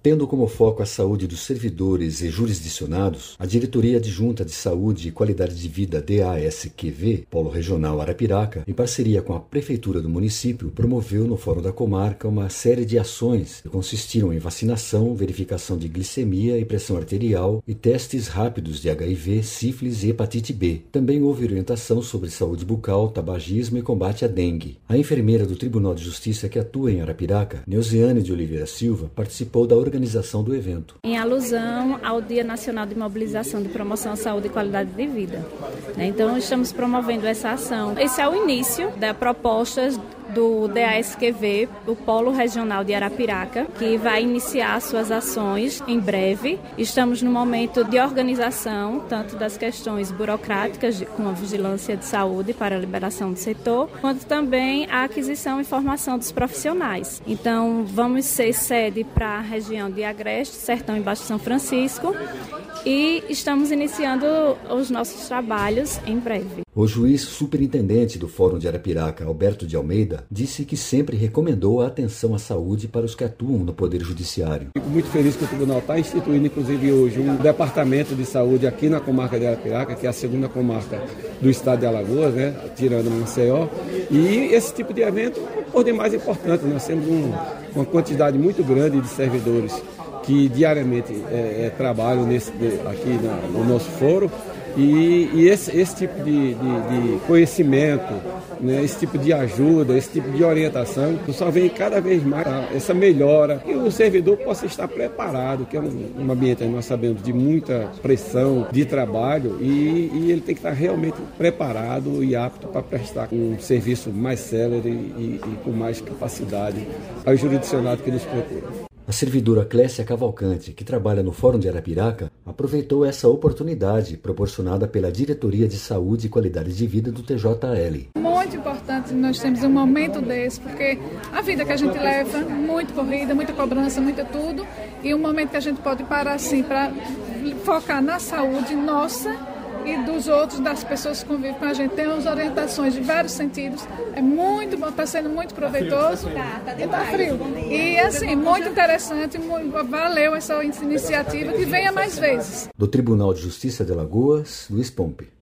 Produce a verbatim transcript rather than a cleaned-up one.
Tendo como foco a saúde dos servidores e jurisdicionados, a Diretoria Adjunta de Saúde e Qualidade de Vida D A S Q V, Polo Regional Arapiraca, em parceria com a Prefeitura do município, promoveu no Fórum da Comarca uma série de ações que consistiram em vacinação, verificação de glicemia e pressão arterial e testes rápidos de H I V, sífilis e hepatite B. Também houve orientação sobre saúde bucal, tabagismo e combate à dengue. A enfermeira do Tribunal de Justiça que atua em Arapiraca, Neuziane de Oliveira Silva, participou da organização organização do evento. Em alusão ao Dia Nacional de Mobilização de Promoção à Saúde e Qualidade de Vida. Então, estamos promovendo essa ação. Esse é o início da proposta do D A S Q V, o Polo Regional de Arapiraca, que vai iniciar suas ações em breve. Estamos no momento de organização, tanto das questões burocráticas, com a vigilância de saúde para a liberação do setor, quanto também a aquisição e formação dos profissionais. Então, vamos ser sede para a região de Agreste, Sertão e Baixo São Francisco, e estamos iniciando os nossos trabalhos em breve. O juiz superintendente do Fórum de Arapiraca, Alberto de Almeida, disse que sempre recomendou a atenção à saúde para os que atuam no Poder Judiciário. Fico muito feliz que o Tribunal está instituindo, inclusive hoje, um departamento de saúde aqui na comarca de Arapiraca, que é a segunda comarca do estado de Alagoas, né, tirando Maceió. E esse tipo de evento, por demais, é importante. Nós temos um, uma quantidade muito grande de servidores que diariamente é, é, trabalham nesse, aqui na, no nosso fórum. E, e esse, esse tipo de, de, de conhecimento, né, esse tipo de ajuda, esse tipo de orientação, só vem cada vez mais essa melhora. E o servidor possa estar preparado, que é um, um ambiente, nós sabemos, de muita pressão de trabalho, e, e ele tem que estar realmente preparado e apto para prestar um serviço mais célere e, e com mais capacidade ao jurisdicionado que nos procura. A servidora Clécia Cavalcante, que trabalha no Fórum de Arapiraca, aproveitou essa oportunidade proporcionada pela Diretoria de Saúde e Qualidade de Vida do T J L. Muito importante nós temos um momento desse, porque a vida que a gente leva, muito corrida, muita cobrança, muito tudo, e um momento que a gente pode parar assim para focar na saúde nossa e dos outros, das pessoas que convivem com a gente. Tem umas orientações de vários sentidos. É muito bom, está sendo muito proveitoso. E está frio. E assim, muito interessante, muito, valeu essa iniciativa, que venha mais vezes. Do Tribunal de Justiça de Alagoas, Luiz Pompe.